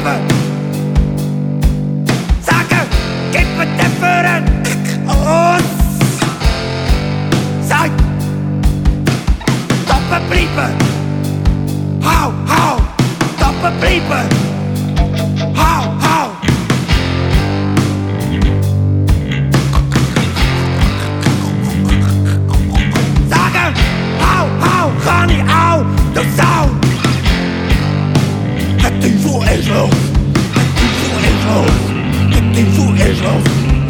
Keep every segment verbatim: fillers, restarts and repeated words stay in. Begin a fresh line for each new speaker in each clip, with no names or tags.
bleiben. Sagen, gib mir den Führer aus. Sag, stoppen bleiben. Hau, hau, stoppen bleiben. Hau, hau. Sagen, hau, hau, kann ich auch, du Sau. Der Teufel ist los. Der Teufel ist los. Der Teufel ist los.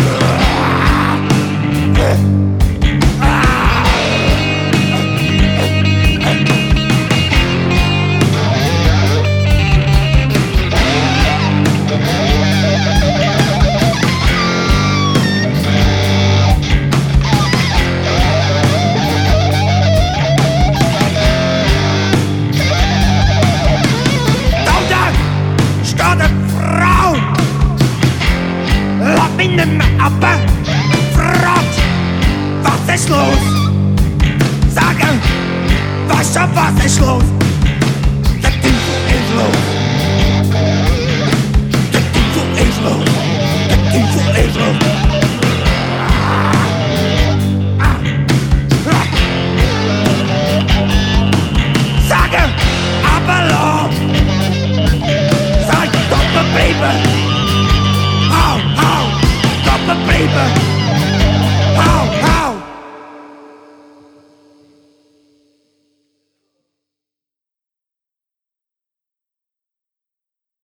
Nicht mehr ab, fragt, was ist los? Sagen, weißt du, was ist los? Der Teufel ist los.